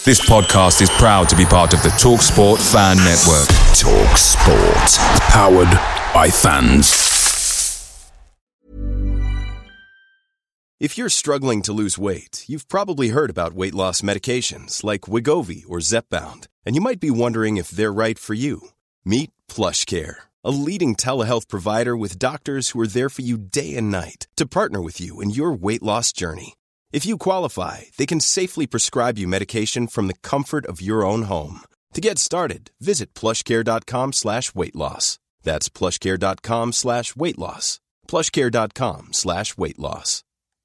This podcast is proud to be part of the TalkSport Fan Network. TalkSport. Powered by fans. If you're struggling to lose weight, you've probably heard about weight loss medications like Wegovy or Zepbound, and you might be wondering if they're right for you. Meet PlushCare, a leading telehealth provider with doctors who are there for you day and night to partner with you in your weight loss journey. If you qualify, they can safely prescribe you medication from the comfort of your own home. To get started, visit plushcare.com/weightloss. That's plushcare.com/weightloss. plushcare.com/weightloss.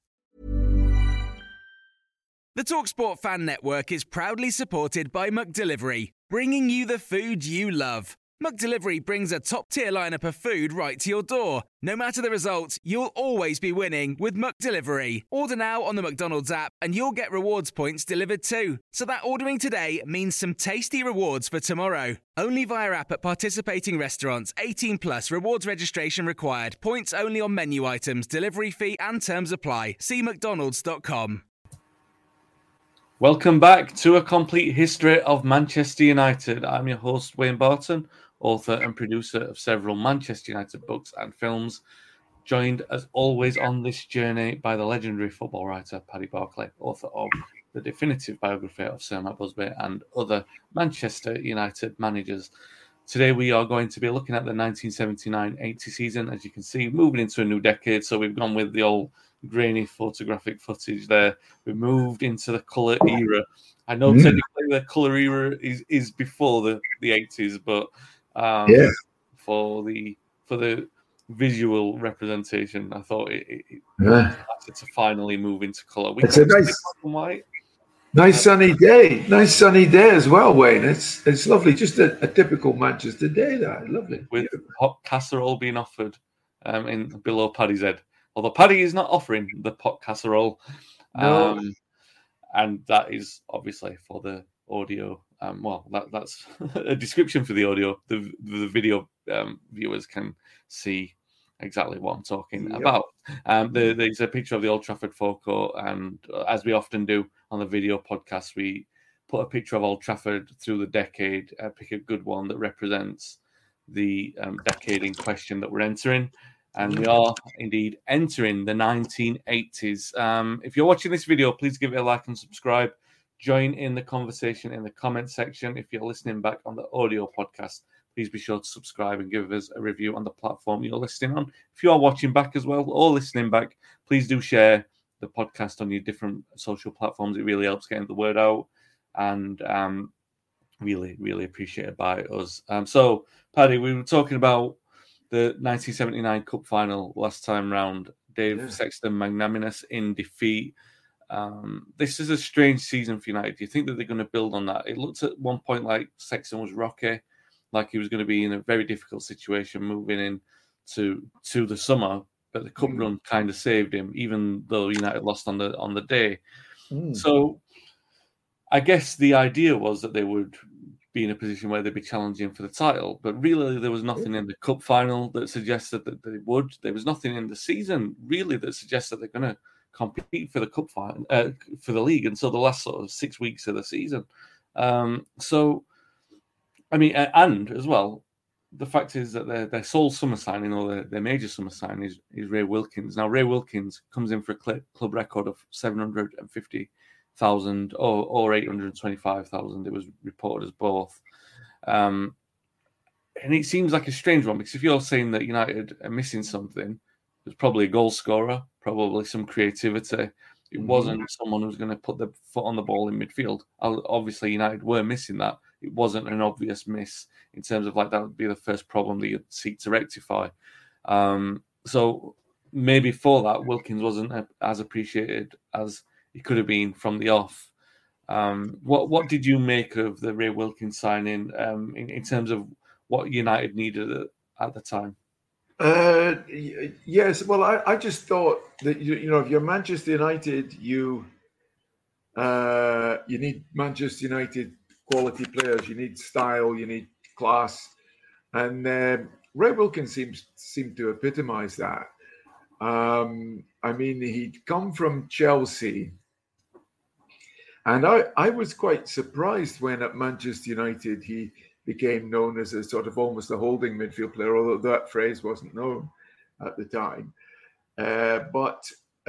The TalkSport Fan Network is proudly supported by McDelivery, bringing you the food you love. McDelivery brings a top-tier lineup of food right to your door. No matter the result, you'll always be winning with McDelivery. Order now on the McDonald's app and you'll get rewards points delivered too. So that ordering today means some tasty rewards for tomorrow. Only via app at participating restaurants. 18 plus. Rewards registration required. Points only on menu items. Delivery fee and terms apply. See mcdonalds.com. Welcome back to A Complete History of Manchester United. I'm your host, Wayne Barton, author and producer of several Manchester United books and films, joined as always on this journey by the legendary football writer Paddy Barclay, author of the definitive biography of Sir Matt Busby and other Manchester United managers. Today we are going to be looking at the 1979-80 season. As you can see, moving into a new decade, so we've gone with the old grainy photographic footage there. We moved into the colour era. I know technically the colour era is before the 80s, but for the visual representation, I thought it to finally move into colour. It's a nice sunny day. Nice sunny day as well, Wayne. It's lovely. Just a typical Manchester day. That lovely. With hot casserole being offered in below Paddy's head. Although Paddy is not offering the pot casserole. No. And that is obviously for the audio. That's a description for the audio. The video viewers can see exactly what I'm talking about. There's a picture of the Old Trafford forecourt, and as we often do on the video podcast, we put a picture of Old Trafford through the decade, pick a good one that represents the decade in question that we're entering. And we are indeed entering the 1980s. If you're watching this video, please give it a like and subscribe. Join in the conversation in the comment section. If you're listening back on the audio podcast, please be sure to subscribe and give us a review on the platform you're listening on. If you are watching back as well or listening back, please do share the podcast on your different social platforms. It really helps getting the word out, and really, really appreciated by us. So, Paddy, we were talking about the 1979 Cup final last time round. Dave Sexton magnanimous in defeat. This is a strange season for United. Do you think that they're going to build on that? It looked at one point like Sexton was rocky, like he was going to be in a very difficult situation moving in to the summer, but the cup run kind of saved him, even though United lost on the day. So I guess the idea was that they would be in a position where they'd be challenging for the title, but really there was nothing in the cup final that suggested that they would. There was nothing in the season really that suggested they're going to compete for the cup final, for the league until the last sort of 6 weeks of the season. So, I mean, and as well, the fact is that their sole summer signing, or their major summer signing, is Ray Wilkins. Now, Ray Wilkins comes in for a club record of 750,000 or 825,000. It was reported as both. And it seems like a strange one, because if you're saying that United are missing something, there's probably a goal scorer, probably some creativity. It wasn't someone who was going to put their foot on the ball in midfield. Obviously, United were missing that. It wasn't an obvious miss in terms of like that would be the first problem that you'd seek to rectify. So maybe for that, Wilkins wasn't as appreciated as he could have been from the off. What did you make of the Ray Wilkins signing in terms of what United needed at the time? Yes, well, I just thought that you know, if you're Manchester United, you need Manchester United quality players. You need style. You need class, and Ray Wilkins seemed to epitomise that. I mean, he'd come from Chelsea, And I was quite surprised when at Manchester United he became known as a sort of almost a holding midfield player, although that phrase wasn't known at the time. But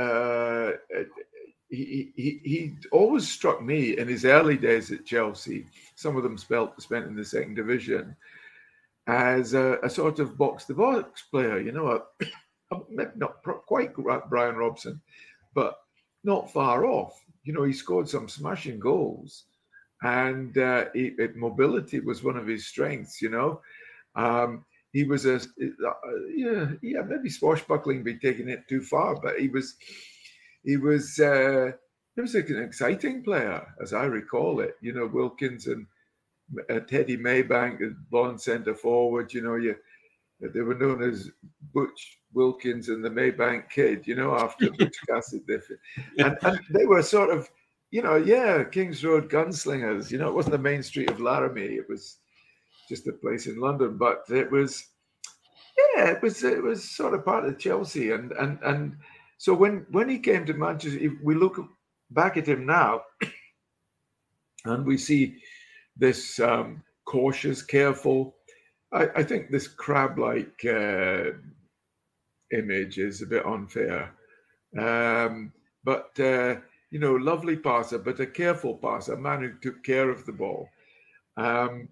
he always struck me in his early days at Chelsea, some of them spent in the second division, as a sort of box-to-box player, not quite Brian Robson, but not far off. He scored some smashing goals, and mobility was one of his strengths. He was maybe swashbuckling be taking it too far, but he was an exciting player, as I recall it. Wilkins and Teddy Maybank, a blonde centre forward. They were known as Butch Wilkins and the Maybank Kid, after Butch Cassidy. And they were sort of, Kings Road gunslingers. It wasn't the main street of Laramie. It was just a place in London. But it was sort of part of Chelsea. And so when he came to Manchester, if we look back at him now and we see this cautious, careful, I think this crab-like image is a bit unfair. But lovely passer, but a careful passer, a man who took care of the ball. And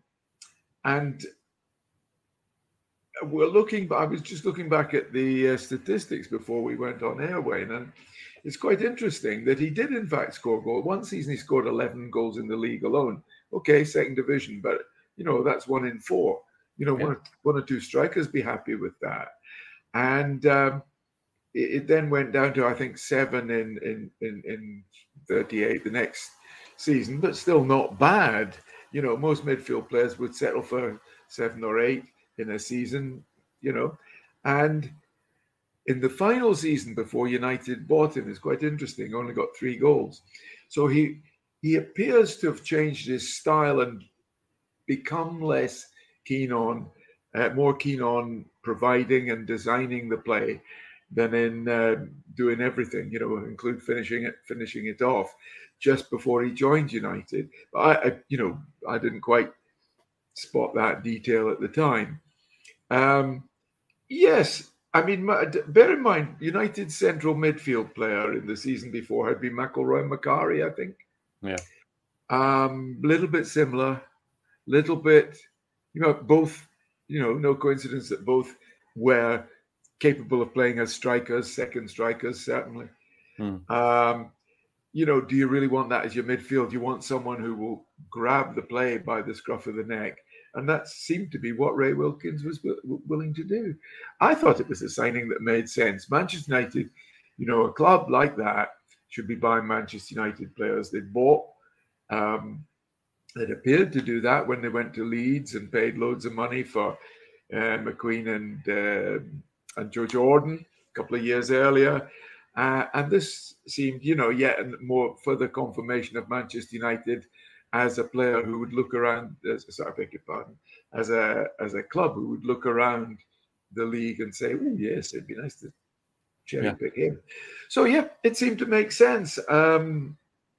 I was just looking back at the statistics before we went on air, Wayne, and it's quite interesting that he did in fact score goals. One season he scored 11 goals in the league alone. Okay, second division, but that's 1 in 4. One or two strikers be happy with that. And it then went down to, I think, 7 in 38 the next season, but still not bad. Most midfield players would settle for 7 or 8 in a season, And in the final season before United bought him, it's quite interesting, only got 3 goals. So he appears to have changed his style and become less more keen on providing and designing the play than in doing everything, include finishing it off just before he joined United. But I didn't quite spot that detail at the time. Yes, I mean, bear in mind, United's central midfield player in the season before had been McElroy Macari, I think. Yeah. Little bit similar, little bit, both, no coincidence that both were capable of playing as strikers, second strikers, certainly. Do you really want that as your midfield? You want someone who will grab the play by the scruff of the neck. And that seemed to be what Ray Wilkins was willing to do. I thought it was a signing that made sense. Manchester United, a club like that should be buying Manchester United players. They bought, it appeared to do that when they went to Leeds and paid loads of money for McQueen and Joe Jordan a couple of years earlier. And this seemed, yet more further confirmation of Manchester United as a player who would look around, as a club who would look around the league and say, oh, yes, it'd be nice to cherry pick him. So, it seemed to make sense. And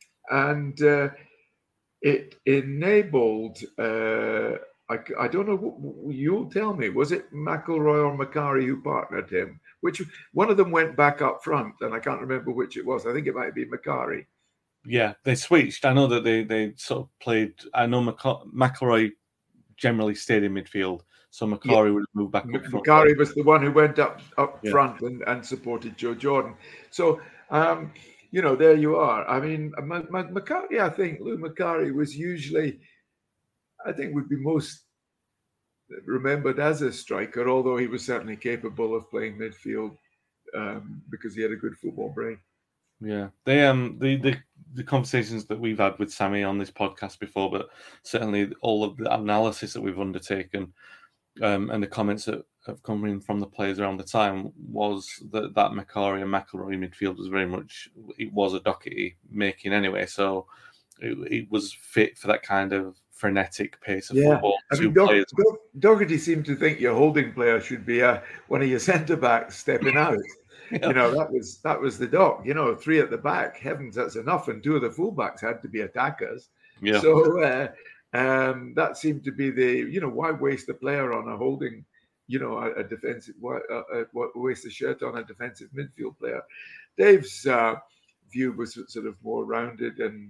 it enabled, I don't know, you'll tell me, was it McElroy or Macari who partnered him? Which one of them went back up front, and I can't remember which it was. I think it might be Macari. Yeah, they switched. I know that they sort of played. I know McElroy generally stayed in midfield, so Macari would move back up front. Macari was the one who went up front and supported Joe Jordan. So, there you are. I mean, Macari, I think Lou Macari was usually, would be most remembered as a striker, although he was certainly capable of playing midfield because he had a good football brain. Yeah, they the conversations that we've had with Sammy on this podcast before, but certainly all of the analysis that we've undertaken and the comments that have come in from the players around the time was that Macari and McElroy midfield was very much, it was a Doherty making anyway, so it was fit for that kind of frenetic pace of football. I mean, Doherty seemed to think your holding player should be one of your centre backs stepping out. You know, that was the doc. You know, 3 at the back, heavens, that's enough. And 2 of the fullbacks had to be attackers. Yeah. So that seemed to be why waste the player on a holding, a defensive, waste the shirt on a defensive midfield player. Dave's view was sort of more rounded and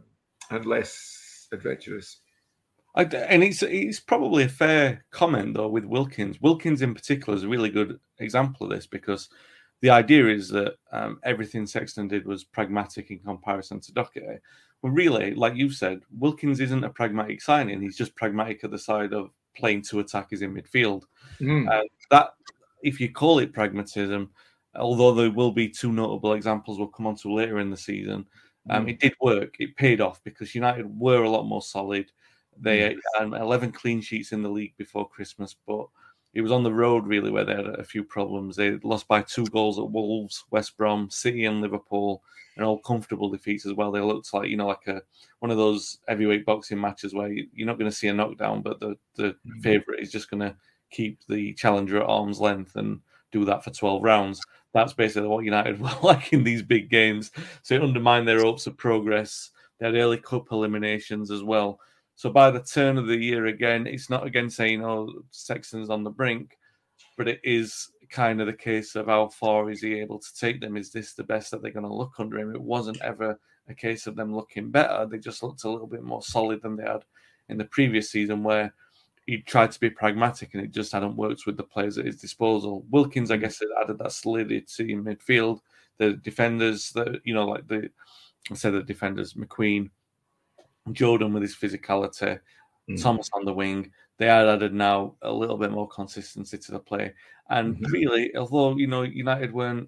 less adventurous. And it's probably a fair comment, though, with Wilkins. Wilkins in particular is a really good example of this, because the idea is that everything Sexton did was pragmatic in comparison to Doherty. Well, really, like you said, Wilkins isn't a pragmatic signing. He's just pragmatic at the side of playing 2 attackers in midfield. That, if you call it pragmatism, although there will be 2 notable examples we'll come on to later in the season, it did work. It paid off because United were a lot more solid. They had 11 clean sheets in the league before Christmas, but it was on the road, really, where they had a few problems. They lost by 2 goals at Wolves, West Brom, City and Liverpool, and all comfortable defeats as well. They looked like, like one of those heavyweight boxing matches where you're not going to see a knockdown, but the favourite is just going to keep the challenger at arm's length and do that for 12 rounds. That's basically what United were like in these big games. So it undermined their hopes of progress. They had early cup eliminations as well. So by the turn of the year, again, it's not again saying, Sexton's on the brink, but it is kind of the case of how far is he able to take them? Is this the best that they're going to look under him? It wasn't ever a case of them looking better. They just looked a little bit more solid than they had in the previous season, where he tried to be pragmatic and it just hadn't worked with the players at his disposal. Wilkins, I guess, added that solidity in midfield. The defenders, the defenders, McQueen, Jordan with his physicality, Thomas on the wing. They had added now a little bit more consistency to the play. And really, although, United weren't,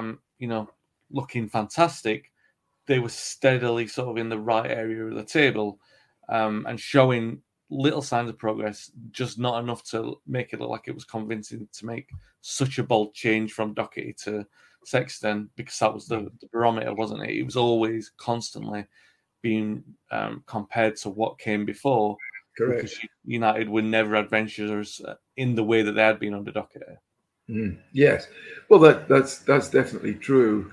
looking fantastic, they were steadily sort of in the right area of the table and showing little signs of progress, just not enough to make it look like it was convincing to make such a bold change from Doherty to Sexton, because that was the barometer, wasn't it? It was always constantly being compared to what came before. Correct. Because United were never adventurous in the way that they had been under Doherty. Yes, well, that's definitely true.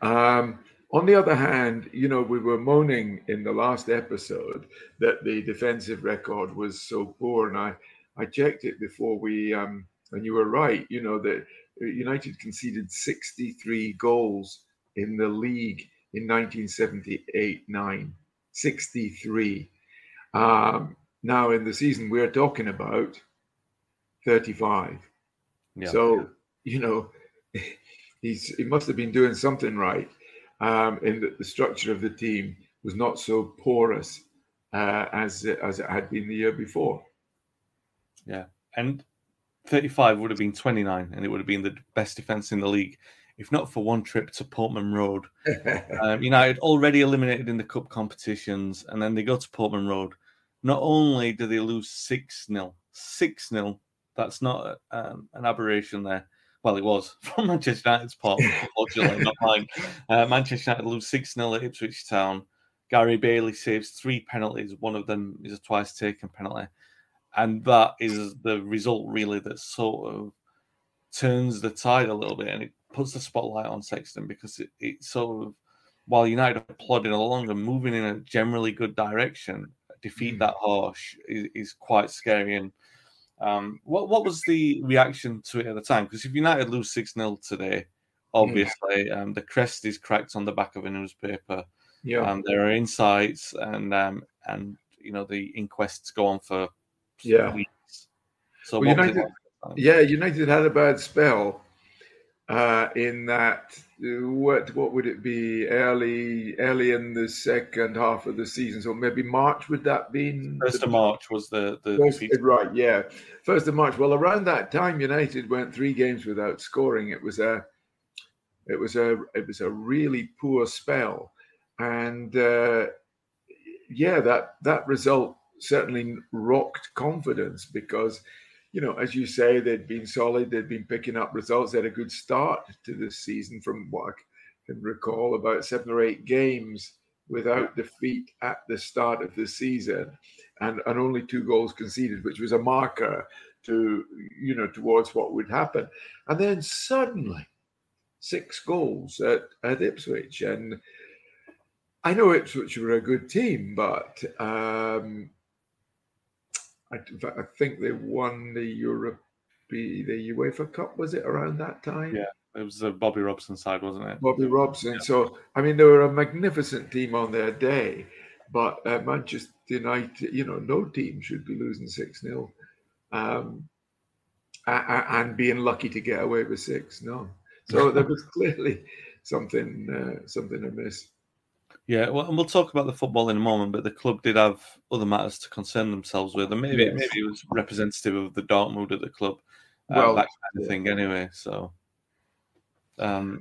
On the other hand, we were moaning in the last episode that the defensive record was so poor, and I checked it before we and you were right. That United conceded 63 goals in the league in 1978-9. 63. Now in the season we're talking about 35. Yeah. So he must have been doing something right. In that the structure of the team was not so porous as it had been the year before. Yeah, and 35 would have been 29, and it would have been the best defence in the league, if not for one trip to Portman Road. United already eliminated in the cup competitions, and then they go to Portman Road. Not only do they lose 6-0, that's not an aberration there. Well, it was from Manchester United's part, unfortunately, not mine. Manchester United lose 6-0 at Ipswich Town. Gary Bailey saves 3 penalties. One of them is a twice taken penalty. And that is the result, really, that sort of turns the tide a little bit, and it puts the spotlight on Sexton, because it sort of, while United are plodding along and moving in a generally good direction, defeat that harsh is quite scary. And what was the reaction to it at the time? Because if United lose 6-0 today, obviously the crest is cracked on the back of a newspaper. Yeah, there are insights, and the inquests go on for weeks. So United had a bad spell in that. What would it be? Early in the second half of the season, so maybe March. Would that be? 1st of March was the first, right? Yeah, 1st of March. Well, around that time, United went 3 games without scoring. It was a really poor spell, and that result certainly rocked confidence, because as you say, they'd been solid, they'd been picking up results, they had a good start to this season, from what I can recall, about 7 or 8 games without defeat at the start of the season, and only 2 goals conceded, which was a marker to towards what would happen. And then suddenly 6 goals at Ipswich. And I know Ipswich were a good team, but I think they won the UEFA Cup, was it around that time? Yeah, it was the Bobby Robson side, wasn't it? Bobby Robson. Yeah. So, I mean, they were a magnificent team on their day, but Manchester United, no team should be losing 6-0 and being lucky to get away with 6. No. So there was clearly something amiss. Yeah, well, and we'll talk about the football in a moment, but the club did have other matters to concern themselves with, and maybe it was representative of the dark mood at the club, that kind of thing. Anyway, so it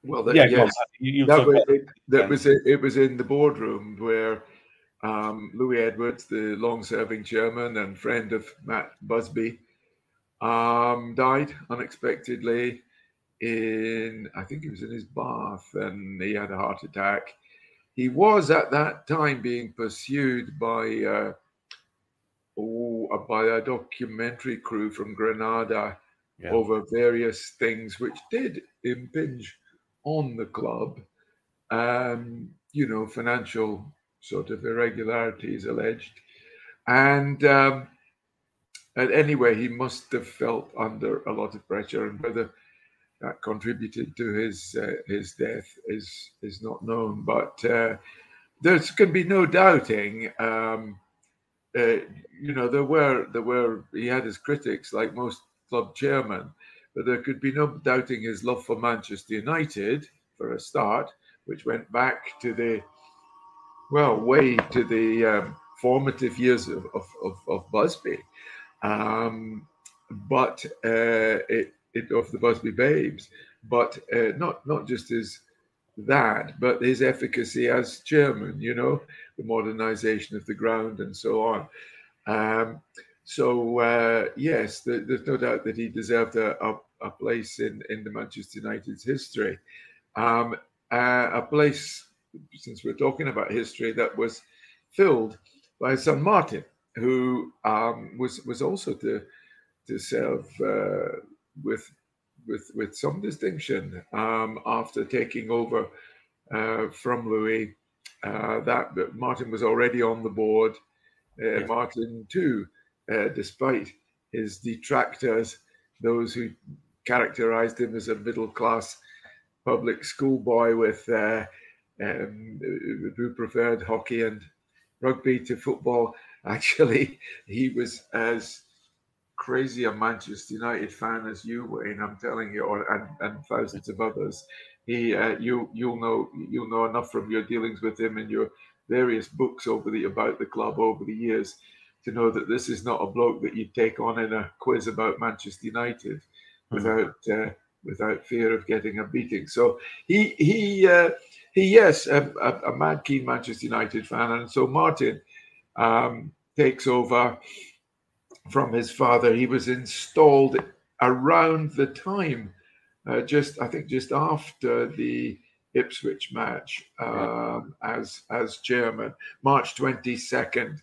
was in the boardroom where Louis Edwards, the long-serving chairman and friend of Matt Busby, died unexpectedly. I think he was in his bath and he had a heart attack. He was at that time being pursued by a documentary crew from Granada over various things which did impinge on the club. Financial sort of irregularities alleged. And anyway, he must have felt under a lot of pressure, and whether that contributed to his death is not known, but there can be no doubting. There were he had his critics like most club chairmen, but there could be no doubting his love for Manchester United for a start, which went back to the formative years of Busby, but of the Busby Babes, but not just his that, but his efficacy as chairman, the modernization of the ground and so on. Yes, there's no doubt that he deserved a place in the Manchester United's history. A place, since we're talking about history, that was filled by his son Martin, who was also to serve with some distinction after taking over from Louis. That Martin was already on the board. Martin too, despite his detractors, those who characterized him as a middle-class public school boy who preferred hockey and rugby to football. Actually, he was as crazy a Manchester United fan as you, Wayne. I'm telling you, and thousands of others. You'll know enough from your dealings with him and your various books about the club over the years to know that this is not a bloke that you take on in a quiz about Manchester United without fear of getting a beating. So he a mad keen Manchester United fan, and so Martin takes over from his father. He was installed around the time, just after the Ipswich match, as chairman, March 22nd.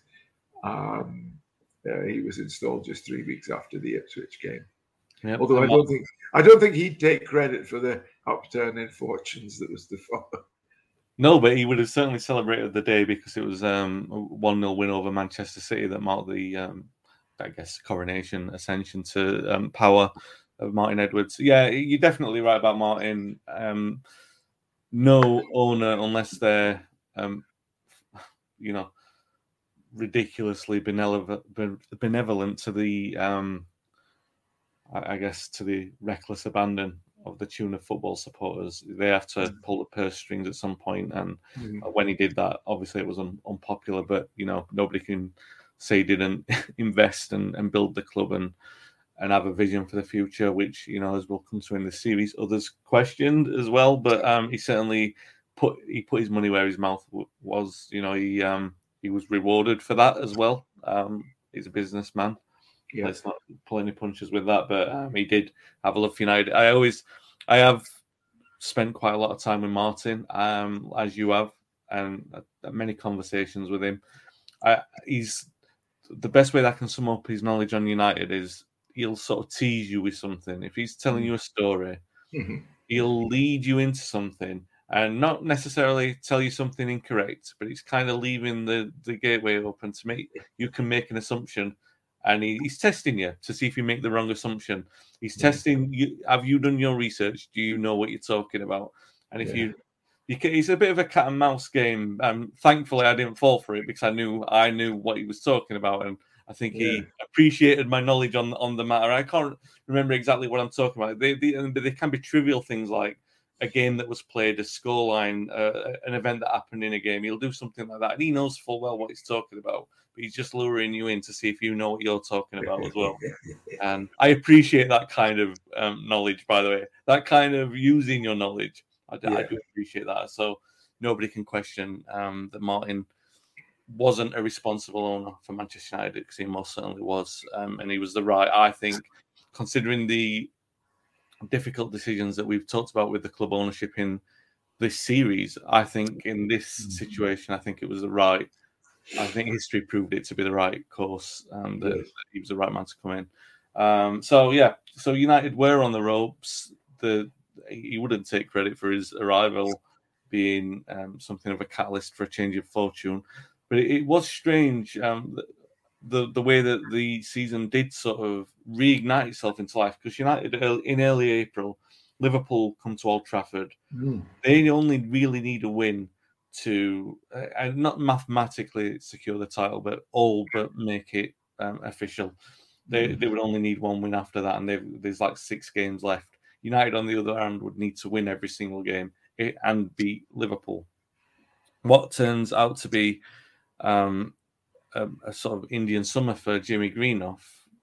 He was installed just 3 weeks after the Ipswich game. Yep. Although I don't think he'd take credit for the upturn in fortunes that was to follow. No, but he would have certainly celebrated the day because it was a 1-0 win over Manchester City that marked the coronation, ascension to power of Martin Edwards. Yeah, you're definitely right about Martin. No owner, unless they're, ridiculously benevolent to the, to the reckless abandon of the tune of football supporters. They have to pull the purse strings at some point, and when he did that, obviously it was unpopular. But nobody can say he didn't invest and build the club and have a vision for the future, which, as we'll come to in the series, others questioned as well. But he certainly put his money where his mouth was. He was rewarded for that as well. He's a businessman. Yeah. Let's not pull any punches with that. But he did have a love for United. I have spent quite a lot of time with Martin, as you have, and many conversations with him. He's the best way that I can sum up his knowledge on United is he'll sort of tease you with something. If he's telling you a story, he'll lead you into something and not necessarily tell you something incorrect, but he's kind of leaving the gateway open to make you can make an assumption, and he's testing you to see if you make the wrong assumption. He's testing you. Have you done your research? Do you know what you're talking about? And if it's a bit of a cat and mouse game. Thankfully, I didn't fall for it because I knew what he was talking about, and I think he appreciated my knowledge on the matter. I can't remember exactly what I'm talking about. They can be trivial things like a game that was played, a scoreline, an event that happened in a game. He'll do something like that, and he knows full well what he's talking about. But he's just luring you in to see if you know what you're talking about as well. And I appreciate that kind of knowledge, by the way. That kind of using your knowledge. I do appreciate that. So nobody can question that Martin wasn't a responsible owner for Manchester United, because he most certainly was. And he was I think, considering the difficult decisions that we've talked about with the club ownership in this series, I think in this situation, I think it was I think history proved it to be the right course, that he was the right man to come in. So United were on the ropes. He wouldn't take credit for his arrival being something of a catalyst for a change of fortune, but it was strange the way that the season did sort of reignite itself into life, because United in early April, Liverpool come to Old Trafford. They only really need a win to not mathematically secure the title, but make it official. They would only need one win after that, and there's like 6 games left. United, on the other hand, would need to win every single game and beat Liverpool. What turns out to be a sort of Indian summer for Jimmy Greenough.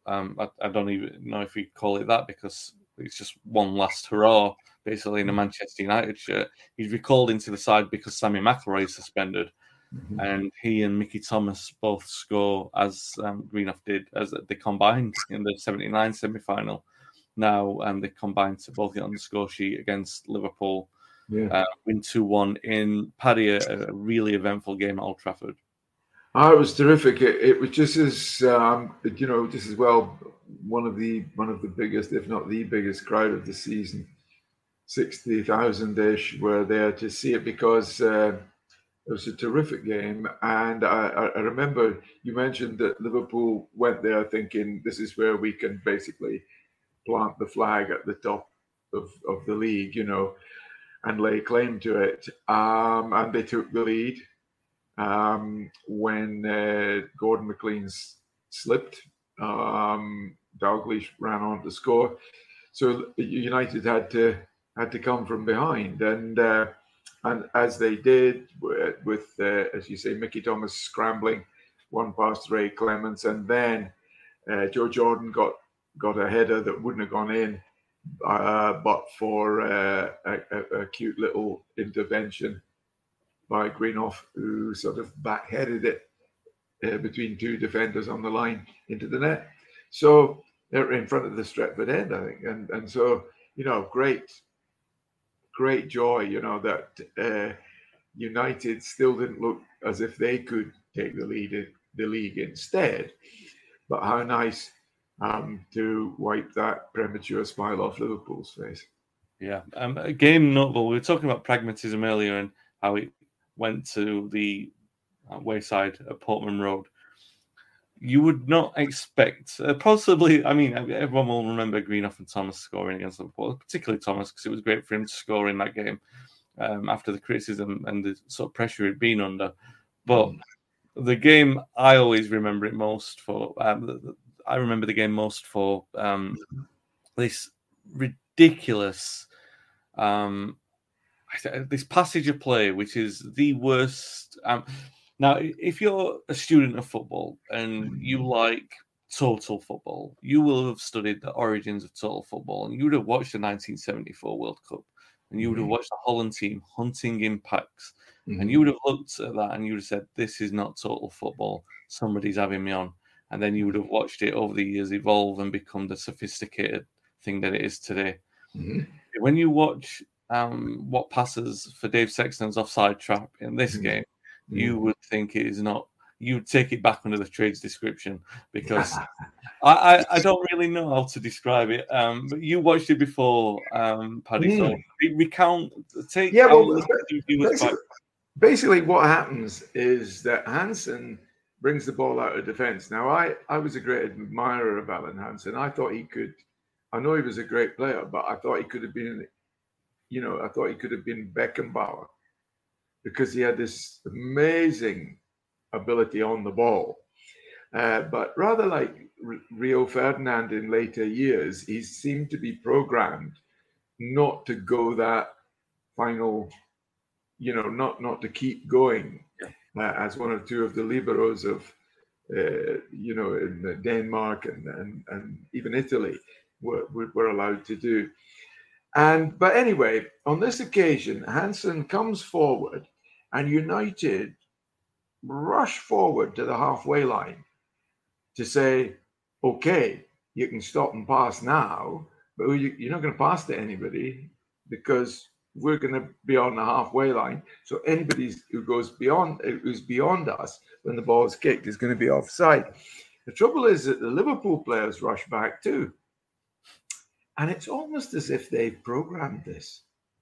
I don't even know if you call it that, because it's just one last hurrah, basically, in a Manchester United shirt. He's recalled into the side because Sammy McIlroy is suspended, and he and Mickey Thomas both score, as Greenough did, as they combined in the 79 semi-final. Now they combined to both get on the score sheet against Liverpool, win 2-1 in Paddy, a really eventful game at Old Trafford. Oh, it was terrific. It was just as just as well one of the biggest, if not the biggest, crowd of the season. 60,000-ish were there to see it, because it was a terrific game. And I remember you mentioned that Liverpool went there thinking this is where we can basically plant the flag at the top of the league, and lay claim to it. And they took the lead when Gordon McLean slipped. Dalglish ran on to score, so United had to come from behind, and as they did, with as you say, Mickey Thomas scrambling one past Ray Clements, and then Joe Jordan got a header that wouldn't have gone in, but for a cute little intervention by Greenough, who sort of backheaded it between 2 defenders on the line into the net. So they're in front of the Stretford end, I think, and so great joy, that United still didn't look as if they could take the league instead. But how nice to wipe that premature smile off Liverpool's face. Yeah, a game notable. We were talking about pragmatism earlier and how it went to the wayside at Portman Road. You would not expect, possibly, I mean, everyone will remember Greenough and Thomas scoring against Liverpool, particularly Thomas, because it was great for him to score in that game after the criticism and the sort of pressure he'd been under. But the game, I always remember it most for, I remember the game most for this ridiculous, this passage of play, which is the worst. Now, if you're a student of football and you like total football, you will have studied the origins of total football, and you would have watched the 1974 World Cup, and you would have watched the Holland team hunting in packs, and you would have looked at that and you would have said, this is not total football, somebody's having me on. And then you would have watched it over the years evolve and become the sophisticated thing that it is today. When you watch what passes for Dave Sexton's offside trap in this game, you would think it is not you take it back under the trades description because I don't really know how to describe it. But you watched it before, Paddy. So recount, take. Yeah, well, basically, what happens is that Hansen brings the ball out of defense. Now, I was a great admirer of Alan Hansen. I thought he could. I know he was a great player, but I thought he could have been. I thought he could have been Beckenbauer because he had this amazing ability on the ball. But rather like Rio Ferdinand in later years, he seemed to be programmed not to go that final, not to keep going as one or two of the liberos of, in Denmark and even Italy were allowed to do. But anyway, on this occasion, Hansen comes forward and United rush forward to the halfway line to say, okay, you can stop and pass now, but you're not going to pass to anybody because we're going to be on the halfway line. So anybody who's beyond us when the ball is kicked is going to be offside. The trouble is that the Liverpool players rush back too. And it's almost as if they programmed this,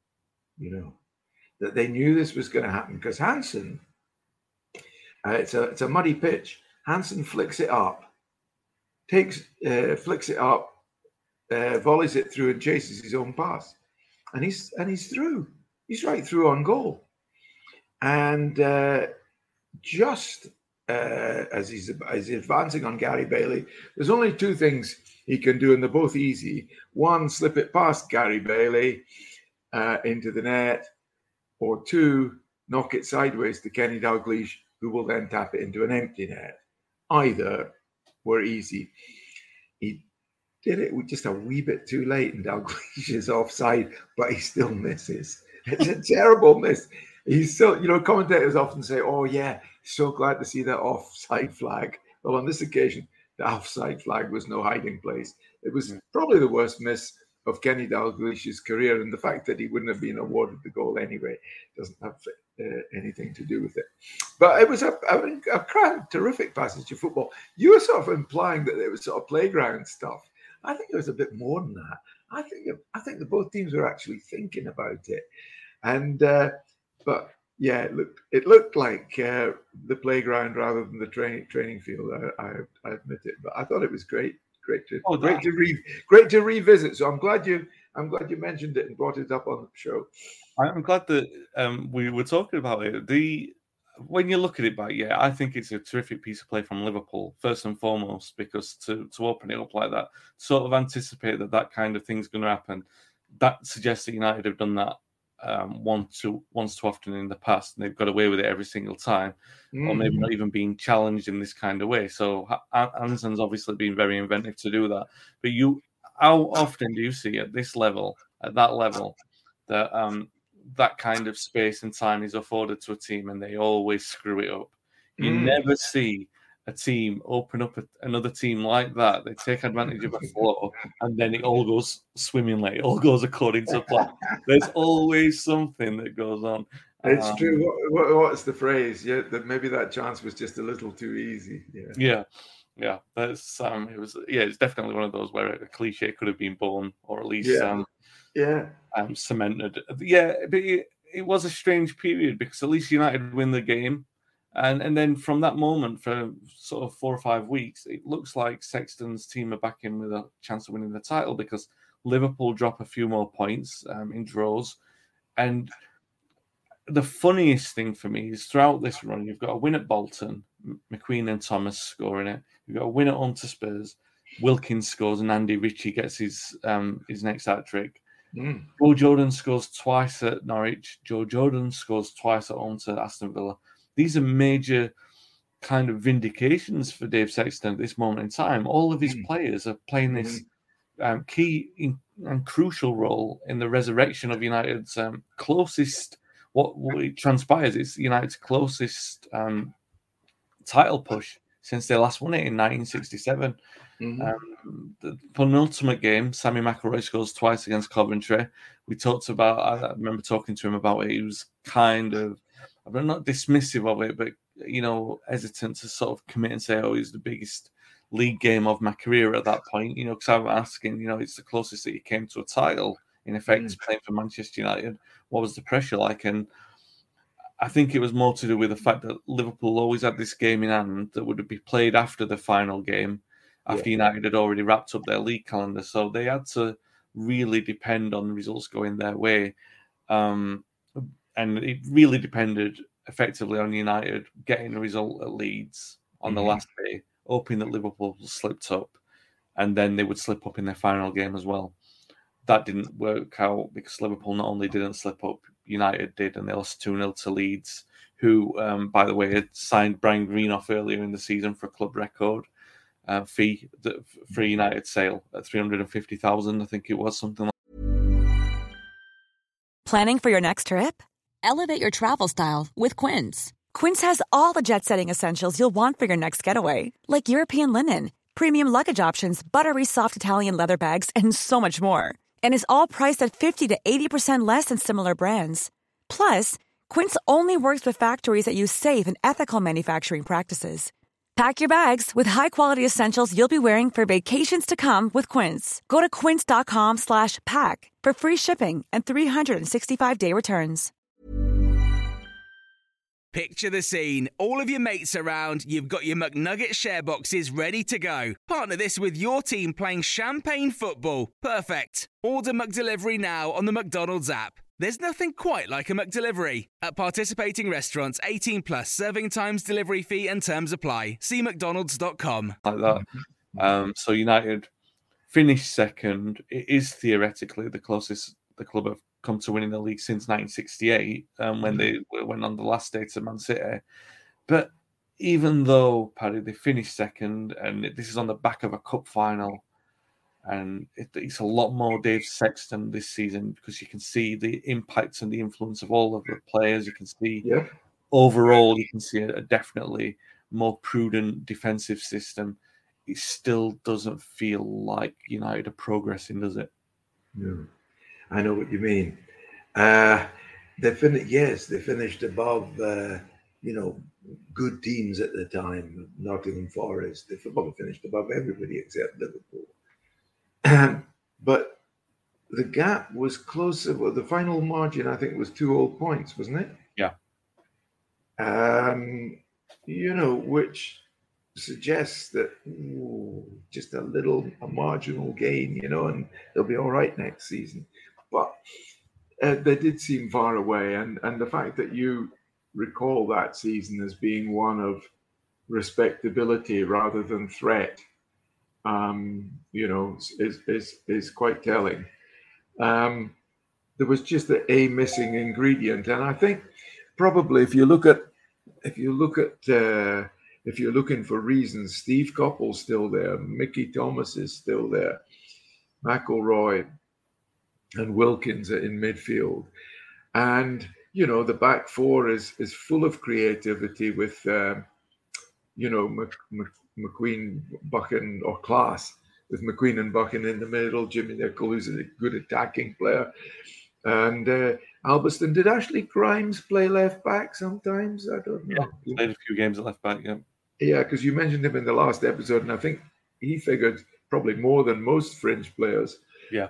that they knew this was going to happen because Hansen, it's a muddy pitch. Hansen flicks it up, flicks it up, volleys it through and chases his own pass. And he's through. He's right through on goal. And just as he's advancing on Gary Bailey, there's only two things he can do, and they're both easy. One, slip it past Gary Bailey into the net, or two, knock it sideways to Kenny Dalglish, who will then tap it into an empty net. Either were easy. He did it with just a wee bit too late, and Dalglish is offside, but he still misses. It's a terrible miss. He's still, commentators often say, oh yeah, so glad to see that offside flag. Well, on this occasion, the offside flag was no hiding place. It was probably the worst miss of Kenny Dalglish's career, and the fact that he wouldn't have been awarded the goal anyway doesn't have anything to do with it. But it was a terrific passage of football. You were sort of implying that it was sort of playground stuff. I think it was a bit more than that. I think that both teams were actually thinking about it, and but yeah, it looked like the playground rather than the training field. I admit it, but I thought it was great to revisit. So I'm glad you mentioned it and brought it up on the show. I'm glad that we were talking about it. When you look at it back, I think it's a terrific piece of play from Liverpool, first and foremost, because to open it up like that, sort of anticipate that kind of thing's going to happen, that suggests that United have done that once too often in the past, and they've got away with it every single time, or maybe not even being challenged in this kind of way. So Hansen's obviously been very inventive to do that. But how often do you see at that level, that kind of space and time is afforded to a team and they always screw it up? You never see a team open up another team like that. They take advantage of a flow and then it all goes swimmingly. It all goes according to plan. There's always something that goes on. It's true. What's the phrase? Yeah, that maybe that chance was just a little too easy. Yeah. That's it's definitely one of those where a cliche could have been born, or at least cemented. Yeah, but it was a strange period because at least United win the game. And then from that moment, for sort of 4 or 5 weeks, it looks like Sexton's team are back in with a chance of winning the title because Liverpool drop a few more points in draws. And the funniest thing for me is throughout this run, you've got a win at Bolton, McQueen and Thomas scoring it. You've got a win at home to Spurs, Wilkins scores, and Andy Ritchie gets his next hat-trick. Joe Jordan scores twice at Norwich. Joe Jordan scores twice at home to Aston Villa. These are major kind of vindications for Dave Sexton at this moment in time. All of his players are playing this key and crucial role in the resurrection of United's closest, what it transpires, it's United's closest title push since they last won it in 1967. The penultimate game, Sammy McIlroy scores twice against Coventry. I remember talking to him about it. He was kind of, I'm not dismissive of it, but hesitant to sort of commit and say, "Oh, it's the biggest league game of my career" at that point. Because I'm asking, it's the closest that you came to a title in effect, playing for Manchester United. What was the pressure like? And I think it was more to do with the fact that Liverpool always had this game in hand that would be played after the final game, after United had already wrapped up their league calendar. So they had to really depend on the results going their way. And it really depended effectively on United getting a result at Leeds on the last day, hoping that Liverpool slipped up, and then they would slip up in their final game as well. That didn't work out because Liverpool not only didn't slip up, United did, and they lost 2-0 to Leeds, who, by the way, had signed Brian Green off earlier in the season for a club record fee for United sale at $350,000, I think it was, something like. Planning for your next trip? Elevate your travel style with Quince. Quince has all the jet-setting essentials you'll want for your next getaway, like European linen, premium luggage options, buttery soft Italian leather bags, and so much more. And is all priced at 50 to 80% less than similar brands. Plus, Quince only works with factories that use safe and ethical manufacturing practices. Pack your bags with high-quality essentials you'll be wearing for vacations to come with Quince. Go to quince.com/pack for free shipping and 365-day returns. Picture the scene. All of your mates around, you've got your McNugget share boxes ready to go. Partner this with your team playing champagne football. Perfect. Order McDelivery now on the McDonald's app. There's nothing quite like a McDelivery. At participating restaurants, 18 plus, serving times, delivery fee and terms apply. See mcdonalds.com. Like that. So United finished second. It is theoretically the closest the club have come to winning the league since 1968, when they went on the last day to Man City. But even though, Paddy, they finished second, and this is on the back of a cup final, and it's a lot more Dave Sexton this season, because you can see the impact and the influence of all of the players. You can see overall, you can see a definitely more prudent defensive system. It still doesn't feel like United are progressing, does it? No. I know what you mean. They finished above, good teams at the time. Nottingham Forest. They finished above everybody except Liverpool. But the gap was closer. Well, the final margin, I think, was 2 whole points, wasn't it? Yeah. Which suggests that just a marginal gain, and they'll be all right next season. But they did seem far away, and the fact that you recall that season as being one of respectability rather than threat, is quite telling. There was just a missing ingredient, and I think probably if you're looking for reasons, Steve Coppell's still there, Mickey Thomas is still there, McIlroy and Wilkins in midfield, and the back four is full of creativity with McQueen, Buchan, or class with McQueen and Buchan in the middle, Jimmy Nicholl, who's a good attacking player, and Albiston. Did Ashley Grimes play left back sometimes? I don't know. Yeah, played a few games at left back. Yeah, because you mentioned him in the last episode, and I think he figured probably more than most fringe players. Yeah.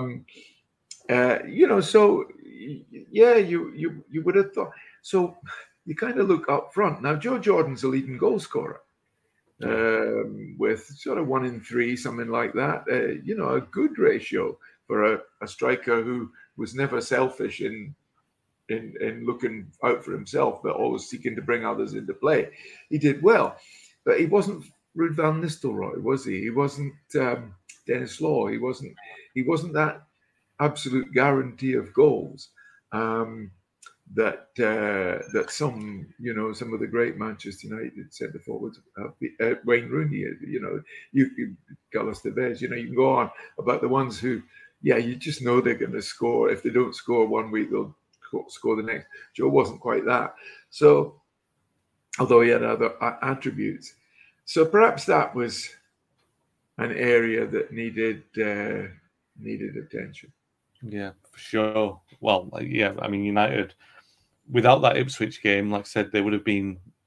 So you would have thought. So you kind of look up front now. Joe Jordan's a leading goal scorer, with sort of 1 in 3, something like that. A good ratio for a striker who was never selfish in looking out for himself, but always seeking to bring others into play. He did well, but he wasn't Ruud van Nistelrooy, was he? He wasn't Dennis Law. He wasn't that absolute guarantee of goals that some of the great Manchester United centre forwards, Wayne Rooney, you Carlos Tevez, you can go on about the ones who, you just know they're going to score. If they don't score one week, they'll score the next. Joe wasn't quite that. So, although he had other attributes, so perhaps that was an area that needed attention. Yeah, for sure. Well, I mean, United, without that Ipswich game, like I said, they would have been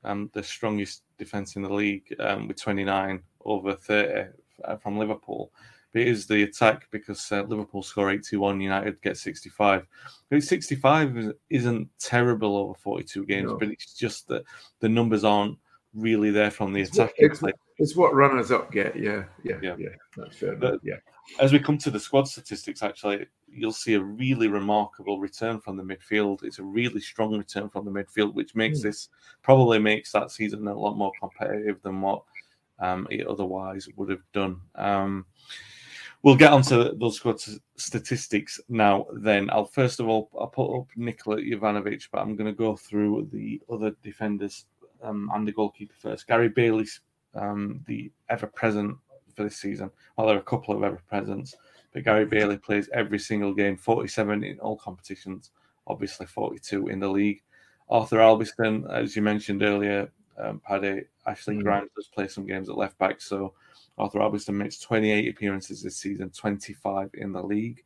the strongest defence in the league with 29 over 30 from Liverpool. But it is the attack because Liverpool score 81, United get 65. But 65 isn't terrible over 42 games, but it's just that the numbers aren't really there from the attacking play. It's what runners-up get, yeah. That's fair enough, yeah. As we come to the squad statistics, actually, you'll see a really remarkable return from the midfield. It's a really strong return from the midfield, which makes probably makes that season a lot more competitive than what it otherwise would have done. We'll get onto those squad statistics now. Then I'll put up Nikola Jovanovic, but I'm going to go through the other defenders and the goalkeeper first. Gary Bailey's the ever-present for this season. Well, there are a couple of ever-presents, but Gary Bailey plays every single game, 47 in all competitions, obviously 42 in the league. Arthur Albiston, as you mentioned earlier, Paddy, Ashley Grimes does play some games at left-back, so Arthur Albiston makes 28 appearances this season, 25 in the league.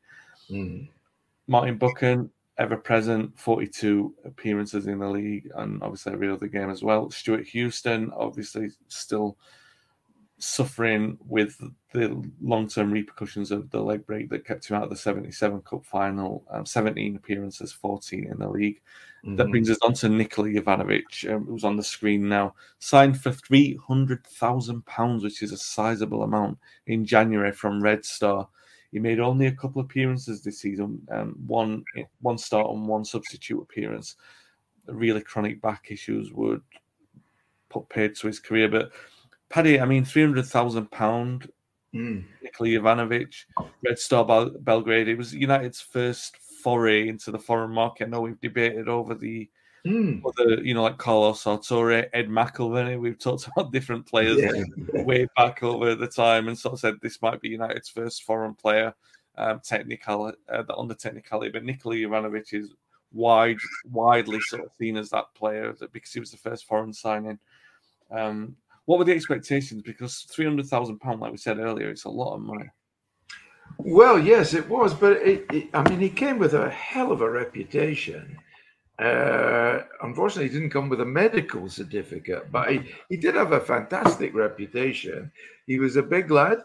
Martin Buchan, ever-present, 42 appearances in the league, and obviously every other game as well. Stuart Houston, obviously still suffering with the long-term repercussions of the leg break that kept him out of the 77 Cup final. 17 appearances, 14 in the league. That brings us on to Nikola Jovanovic, who's on the screen now. Signed for £300,000, which is a sizable amount, in January from Red Star. He made only a couple of appearances this season, one start and one substitute appearance. Really chronic back issues would put paid to his career. But Paddy, I mean, £300,000, Nikola Jovanovic, Red Star Belgrade. It was United's first foray into the foreign market. I know we've debated over the other, like Carlos Sartori, Ed McIlvenney. We've talked about different players way back over the time and sort of said this might be United's first foreign player, on the technicality. But Nikola Jovanovic is widely sort of seen as that player because he was the first foreign signing. What were the expectations? Because £300,000, like we said earlier, it's a lot of money. Well, yes, it was, but he came with a hell of a reputation. Unfortunately, he didn't come with a medical certificate, but he did have a fantastic reputation. He was a big lad,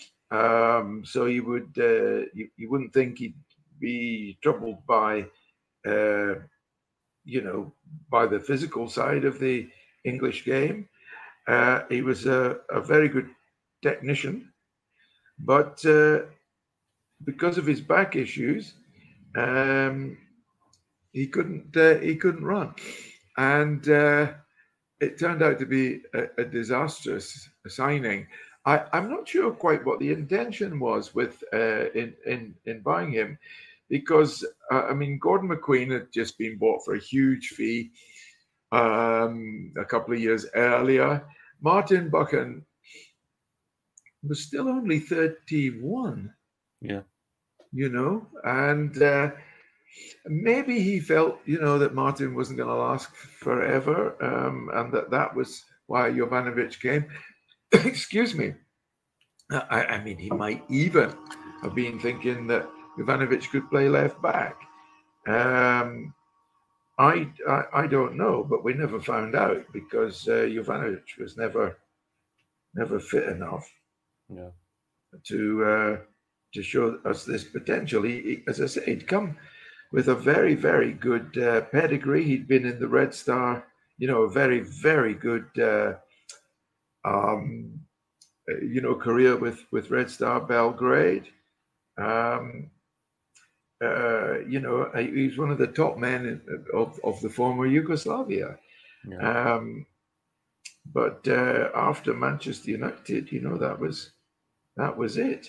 so you wouldn't think he'd be troubled by, by the physical side of the English game. He was a very good technician, but because of his back issues, he couldn't run, and it turned out to be a disastrous signing. I'm not sure quite what the intention was with in buying him, because Gordon McQueen had just been bought for a huge fee a couple of years earlier. Martin Buchan was still only 31. Yeah. And maybe he felt, that Martin wasn't going to last forever, and that was why Jovanovic came. Excuse me. He might even have been thinking that Jovanovic could play left back. I don't know, but we never found out because Jovanovic was never fit enough to show us this potential. He, as I say, he'd come with a very, very good pedigree. He'd been in the Red Star, a very, very good, career with Red Star Belgrade. He's one of the top men of the former Yugoslavia. Yeah. But after Manchester United, that was it.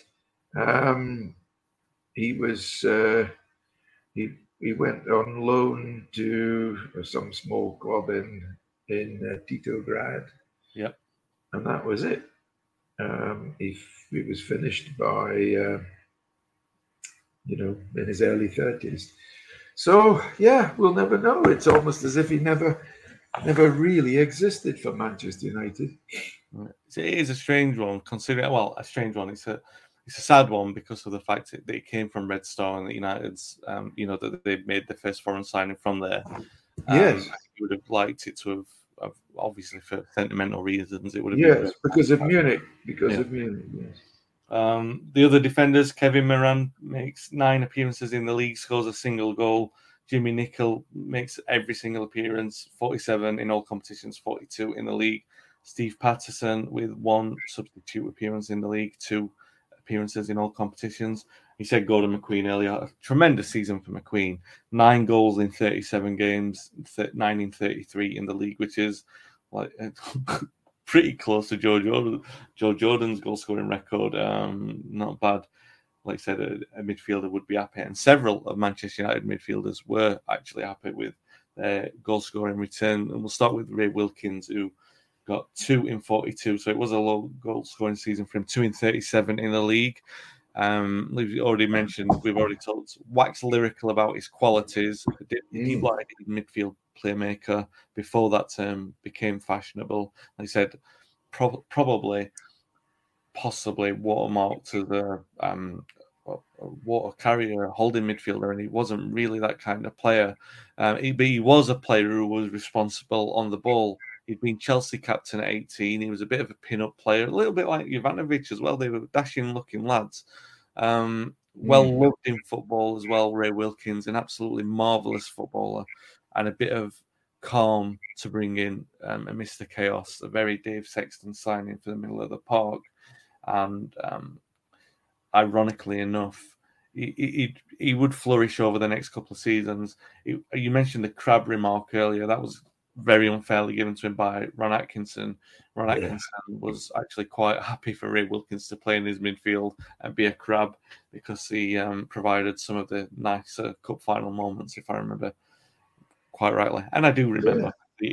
He was he went on loan to some small club in Titograd. Yep. And that was it. He was finished by in his early 30s. So we'll never know. It's almost as if he never really existed for Manchester United. It is a strange one, considering. Well, a strange one. It's a sad one because of the fact that it came from Red Star and the United's, that they made the first foreign signing from there. Yes, you would have liked it to have obviously for sentimental reasons. It would have been because of Munich. Of Munich, yes. The other defenders, Kevin Moran makes 9 appearances in the league, scores a single goal. Jimmy Nicol makes every single appearance, 47 in all competitions, 42 in the league. Steve Patterson with 1 substitute appearance in the league, 2 appearances in all competitions. He said Gordon McQueen earlier, a tremendous season for McQueen. 9 goals in 37 games, 9 in 33 in the league, which is like pretty close to Joe Jordan's goal scoring record. Not bad. Like I said, a midfielder would be happy, and several of Manchester United midfielders were actually happy with their goal scoring return. And we'll start with Ray Wilkins, who got 2 in 42, so it was a low goal scoring season for him. 2 in 37 in the league. We've already mentioned, we've already talked, wax lyrical about his qualities. Deep-lighted midfield playmaker before that term became fashionable. Like I said, possibly watermarked to the water carrier, holding midfielder, and he wasn't really that kind of player. He was a player who was responsible on the ball. He'd been Chelsea captain at 18. He was a bit of a pin-up player, a little bit like Ivanovic as well. They were dashing-looking lads. Well-loved in football as well, Ray Wilkins, an absolutely marvellous footballer, and a bit of calm to bring in a Mr. Chaos, a very Dave Sexton signing for the middle of the park. And ironically enough, he would flourish over the next couple of seasons. You mentioned the crab remark earlier. That was very unfairly given to him by Ron Atkinson. Ron Atkinson was actually quite happy for Ray Wilkins to play in his midfield and be a crab because he provided some of the nicer cup final moments, if I remember quite rightly. And I do remember.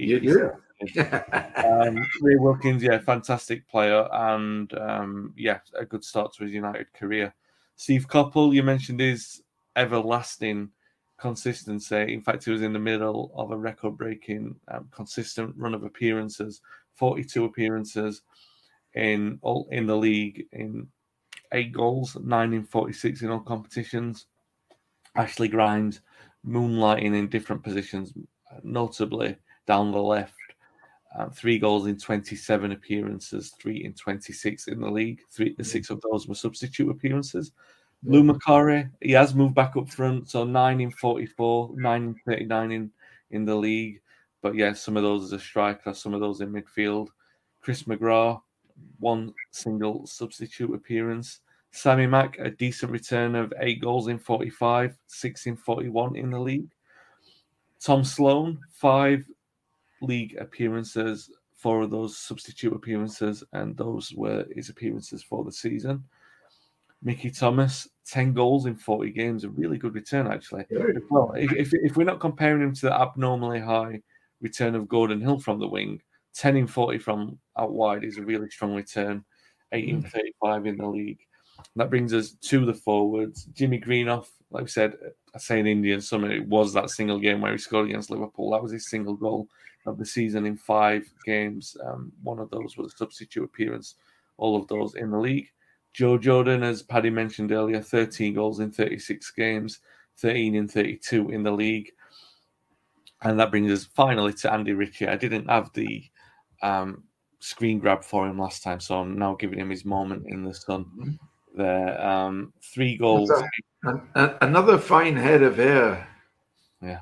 Ray Wilkins, fantastic player, and a good start to his United career. Steve Coppell, you mentioned his everlasting consistency. In fact, he was in the middle of a record-breaking, consistent run of appearances, 42 appearances in the league, in 8 goals, 9 in 46 in all competitions. Ashley Grimes moonlighting in different positions, notably down the left. 3 goals in 27 appearances, 3 in 26 in the league. 6 of those were substitute appearances. Lou Macari, he has moved back up front, so 9 in 44, 9 in 39 in the league. But some of those as a striker, some of those in midfield. Chris McGrath, 1 single substitute appearance. Sammy Mack, a decent return of 8 goals in 45, 6 in 41 in the league. Tom Sloan, 5 league appearances, 4 of those substitute appearances, and those were his appearances for the season. Mickey Thomas, 10 goals in 40 games, a really good return, actually. Well, if we're not comparing him to the abnormally high return of Gordon Hill from the wing, 10 in 40 from out wide is a really strong return, 8 in 35 in the league. And that brings us to the forwards. Jimmy Greenough, like I said, I say in Indian summer, it was that single game where he scored against Liverpool. That was his single goal of the season in 5 games. One of those was a substitute appearance, all of those in the league. Joe Jordan, as Paddy mentioned earlier, 13 goals in 36 games, 13 in 32 in the league. And that brings us finally to Andy Ritchie. I didn't have the screen grab for him last time, so I'm now giving him his moment in the sun there. 3 goals. Another fine head of hair. Yeah.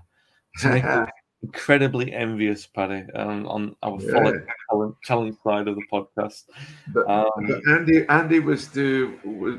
Incredibly envious, Paddy, on our challenge side of the podcast. But Andy was to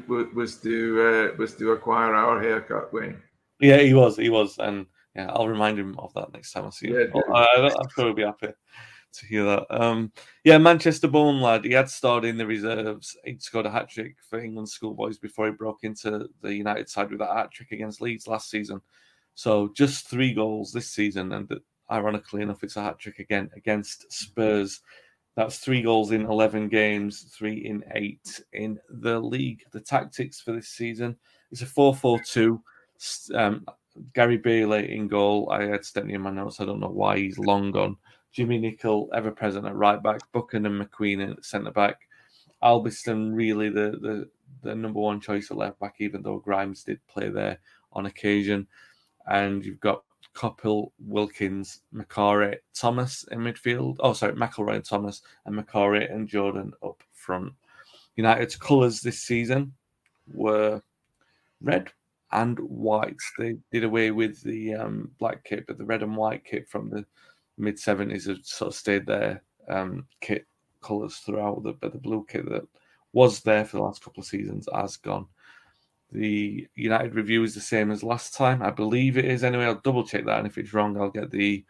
acquire our haircut, Wayne. Yeah, he was, and I'll remind him of that next time I see him. I'm sure he'll be happy to hear that. Manchester-born lad. He had starred in the reserves. He'd scored a hat-trick for England schoolboys before he broke into the United side with that hat-trick against Leeds last season. So just 3 goals this season, and ironically enough, it's a hat-trick again against Spurs. That's 3 goals in 11 games, 3 in 8 in the league. The tactics for this season is a 4-4-2. Gary Bailey in goal. I had Stepney in my notes. I don't know why he's long gone. Jimmy Nicol, ever present at right back. Buchanan McQueen at centre back. Albiston really the number 1 choice at left back, even though Grimes did play there on occasion. And you've got Coppell, Wilkins, McCarry, Thomas in midfield. Oh, sorry, McElroy and Thomas, and McCarry and Jordan up front. United's colours this season were red and white. They did away with the black kit, but the red and white kit from the mid-70s have sort of stayed there. Kit colours throughout, but the blue kit that was there for the last couple of seasons has gone. The United review is the same as last time. I believe it is anyway. I'll double check that, and if it's wrong, I'll get the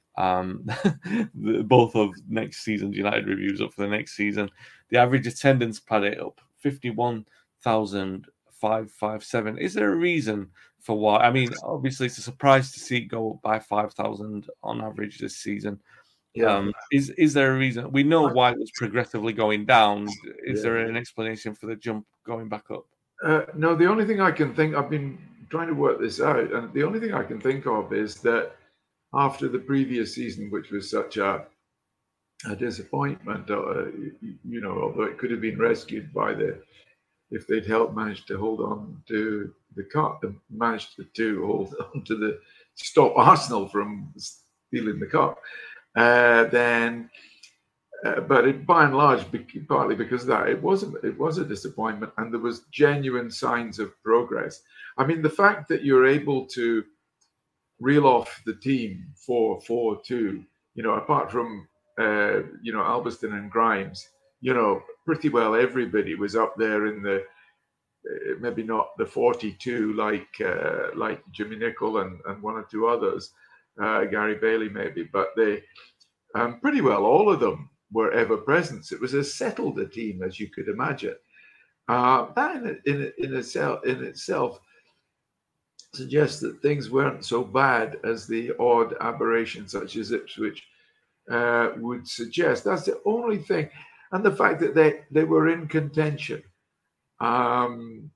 both of next season's United reviews up for the next season. The average attendance pad it up 51,557. Is there a reason for why? I mean, obviously it's a surprise to see it go up by 5,000 on average this season. Yeah. Is there a reason? We know why it was progressively going down. Is there an explanation for the jump going back up? No, the only thing I can think, I've been trying to work this out, and the only thing I can think of is that after the previous season, which was such a disappointment, although it could have been rescued by if they'd managed to hold on to the cup, managed to hold on to stop Arsenal from stealing the cup, then. But by and large, partly because of that, it was a disappointment, and there was genuine signs of progress. I mean, the fact that you're able to reel off the team 4-4-2, apart from Albiston and Grimes, pretty well everybody was up there in the maybe not the 42 like Jimmy Nicholl and one or two others, Gary Bailey maybe, but they pretty well all of them were ever present. It was as settled a team as you could imagine. That in itself suggests that things weren't so bad as the odd aberration such as Ipswich would suggest. That's the only thing. And the fact that they were in contention. I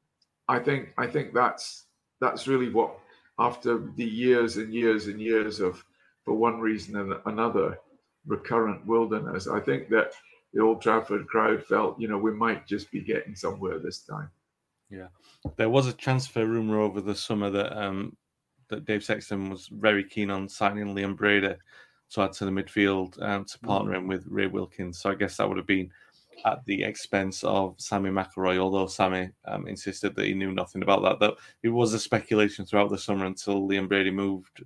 think that's really what, after the years and years and years of, for one reason and another, recurrent wilderness, I think that the Old Trafford crowd felt, we might just be getting somewhere this time. Yeah, there was a transfer rumour over the summer that Dave Sexton was very keen on signing Liam Brady to add to the midfield to partner him with Ray Wilkins. So I guess that would have been at the expense of Sammy McElroy, although Sammy insisted that he knew nothing about that. Though it was a speculation throughout the summer until Liam Brady moved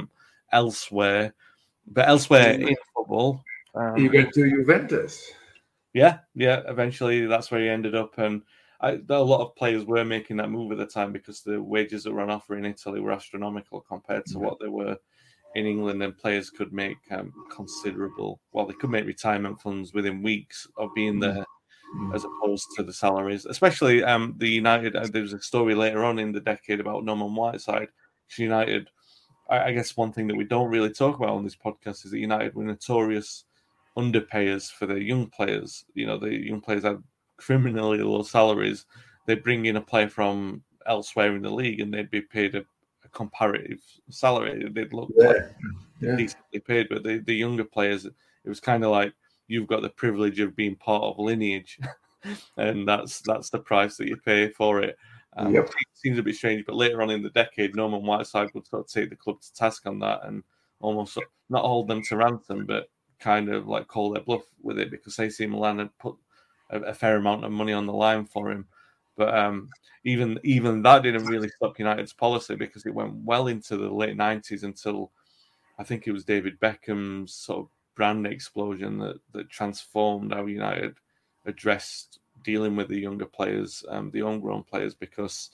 elsewhere. But elsewhere in football, he went to Juventus. Yeah. Eventually, that's where he ended up, and a lot of players were making that move at the time because the wages that were on offer in Italy were astronomical compared to what they were in England, and players could make considerable. Well, they could make retirement funds within weeks of being there, as opposed to the salaries. Especially the United. There was a story later on in the decade about Norman Whiteside. United. I guess one thing that we don't really talk about on this podcast is that United were notorious underpayers for their young players. The young players had criminally low salaries. They'd bring in a player from elsewhere in the league and they'd be paid a comparative salary. They'd look decently paid, but the younger players, it was kind of like, you've got the privilege of being part of lineage, and that's the price that you pay for it. It seems a bit strange, but later on in the decade, Norman Whiteside would sort of take the club to task on that and almost not hold them to ransom, but kind of like call their bluff with it, because AC Milan had put a fair amount of money on the line for him. But even that didn't really stop United's policy, because it went well into the late 90s until I think it was David Beckham's sort of brand explosion that transformed how United addressed dealing with the younger players, the homegrown players, because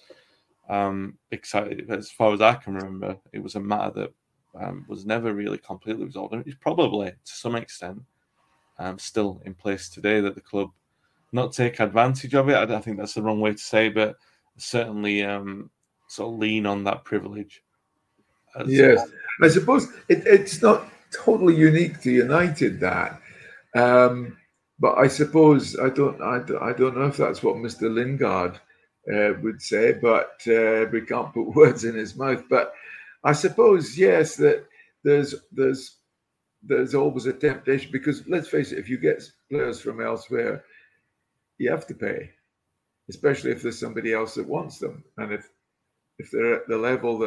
as far as I can remember, it was a matter that was never really completely resolved. And it's probably, to some extent, still in place today, that the club not take advantage of it. I think that's the wrong way to say, but certainly sort of lean on that privilege. Yes, I suppose it's not totally unique to United, that. But I suppose I don't know if that's what Mr. Lingard would say, but we can't put words in his mouth. But I suppose, yes, that there's always a temptation, because let's face it, if you get players from elsewhere, you have to pay, especially if there's somebody else that wants them, and if they're at the level that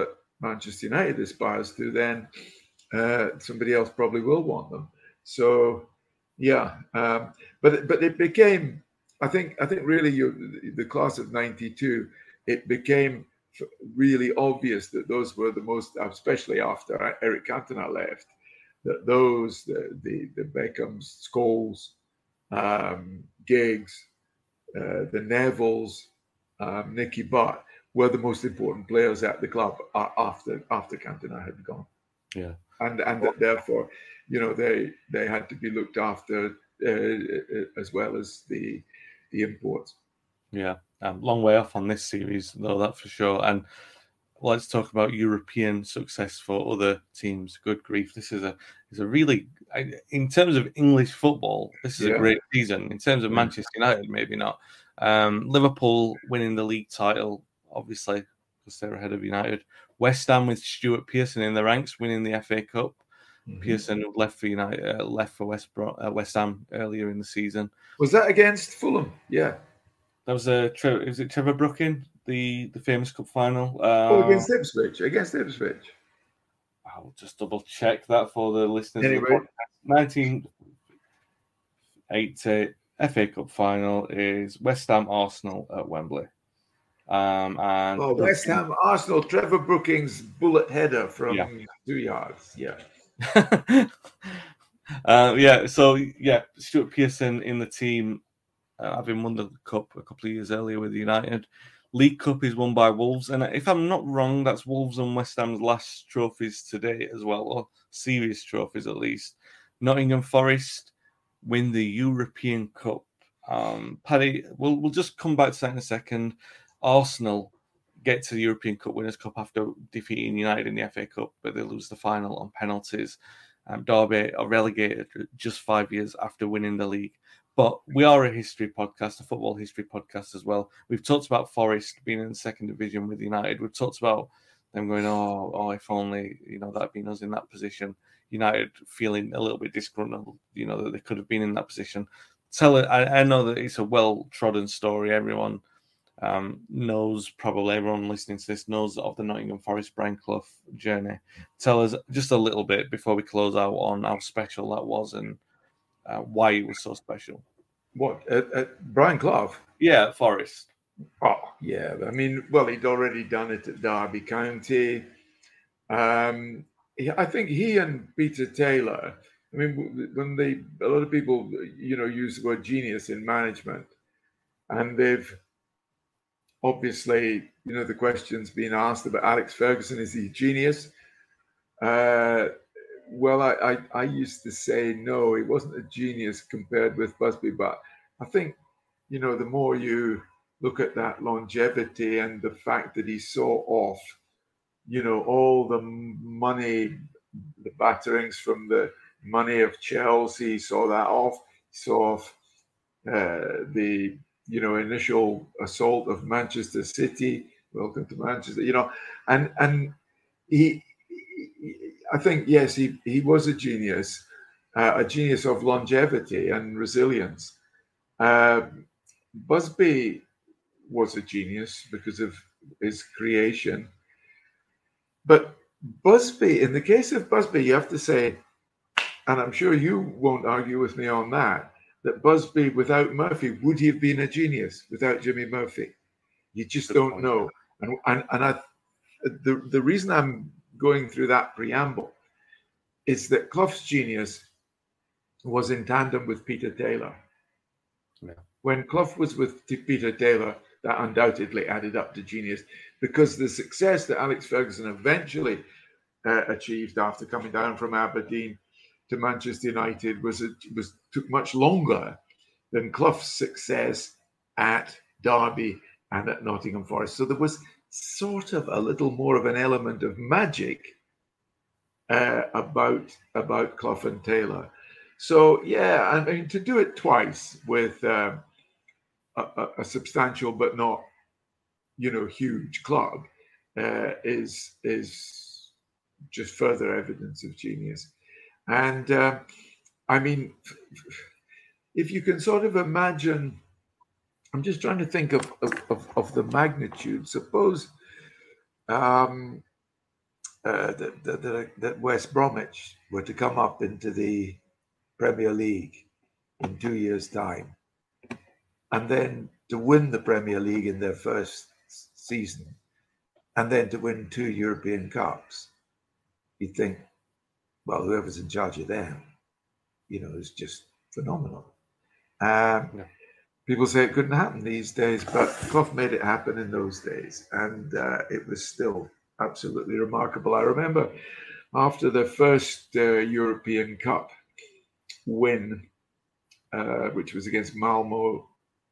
Manchester United aspires to, then somebody else probably will want them. So, yeah, but it became, I think really the class of '92, it became really obvious that those were the most, especially after Eric Cantona left, that those the Beckhams, Scholes, Giggs, the Nevilles, Nicky Butt were the most important players at the club after Cantona had gone. Yeah, and that therefore, they had to be looked after as well as the imports. Yeah, long way off on this series though, that's for sure. And let's talk about European success for other teams. Good grief, this is a really, in terms of English football, this is a great season. In terms of Manchester United, maybe not. Liverpool winning the league title, obviously, because they're ahead of United. West Ham with Stuart Pearson in the ranks, winning the FA Cup. Mm-hmm. Pearson left for United, left for West Ham earlier in the season. Was that against Fulham? Yeah, that was was it Trevor Brooking, the famous cup final? Against Ipswich. I'll just double check that for the listeners. Anyway. Of the podcast. 1980 FA Cup final is West Ham Arsenal at Wembley. And West Ham Arsenal, Trevor Brooking's bullet header from 2 yards. Yeah. Stuart Pearson in the team, having won the cup a couple of years earlier with United. League Cup is won by Wolves, and if I'm not wrong, that's Wolves and West Ham's last trophies to date as well, or serious trophies at least. Nottingham Forest win the European Cup. Paddy, we'll just come back to that in a second. Arsenal get to the European Cup Winners' Cup after defeating United in the FA Cup, but they lose the final on penalties. Derby are relegated just 5 years after winning the league. But we are a history podcast, a football history podcast as well. We've talked about Forest being in the second division with United. We've talked about them going, if only, that had been us in that position. United feeling a little bit disgruntled, that they could have been in that position. I know that it's a well-trodden story. Everyone knows, probably everyone listening to this knows of the Nottingham Forest Brian Clough journey. Tell us just a little bit before we close out on how special that was and why it was so special. What, Brian Clough? Yeah, at Forest. Oh, yeah. I mean, he'd already done it at Derby County. I think he and Peter Taylor, a lot of people, use the word genius in management, and they've obviously, the question's been asked about Alex Ferguson, is he a genius? I used to say no, he wasn't a genius compared with Busby, but I think, the more you look at that longevity and the fact that he saw off, all the money, the batterings from the money of Chelsea, saw that off, saw off the initial assault of Manchester City, welcome to Manchester, and he I think, yes, he was a genius of longevity and resilience. Busby was a genius because of his creation. But Busby, in the case of Busby, you have to say, and I'm sure you won't argue with me on that Busby without Murphy, would he have been a genius without Jimmy Murphy? You just don't know. And the reason I'm going through that preamble is that Clough's genius was in tandem with Peter Taylor. Yeah. When Clough was with Peter Taylor, that undoubtedly added up to genius, because the success that Alex Ferguson eventually achieved after coming down from Aberdeen to Manchester United took much longer than Clough's success at Derby and at Nottingham Forest. So there was sort of a little more of an element of magic about Clough and Taylor. So yeah, I mean, to do it twice with a substantial but not, huge club is just further evidence of genius. And I mean, if you can sort of imagine, I'm just trying to think of the magnitude. Suppose that West Bromwich were to come up into the Premier League in 2 years' time, and then to win the Premier League in their first season, and then to win 2 European Cups, you'd think, well, whoever's in charge of them, is just phenomenal. People say it couldn't happen these days, but Clough made it happen in those days, and it was still absolutely remarkable. I remember after the first European Cup win, which was against Malmo,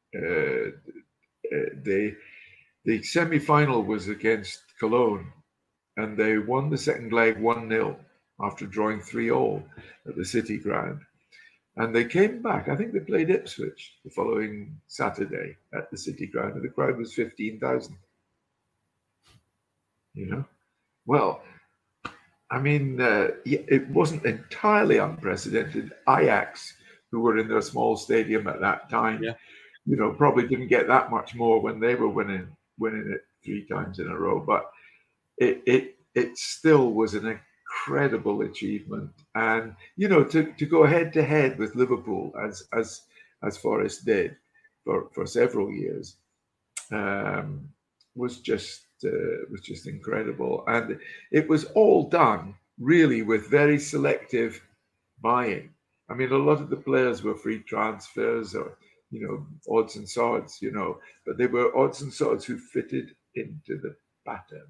the semi-final was against Cologne, and they won the second leg 1-0 after drawing 3-3 at the City Ground. And they came back. I think they played Ipswich the following Saturday at the City Ground, and the crowd was 15,000. Well, I mean, it wasn't entirely unprecedented. Ajax, who were in their small stadium at that time, probably didn't get that much more when they were winning it 3 times in a row. But it still was an incredible achievement, and to go head to head with Liverpool as Forest did for several years was just incredible. And it was all done really with very selective buying. I mean, a lot of the players were free transfers or odds and sods, but they were odds and sods who fitted into the pattern.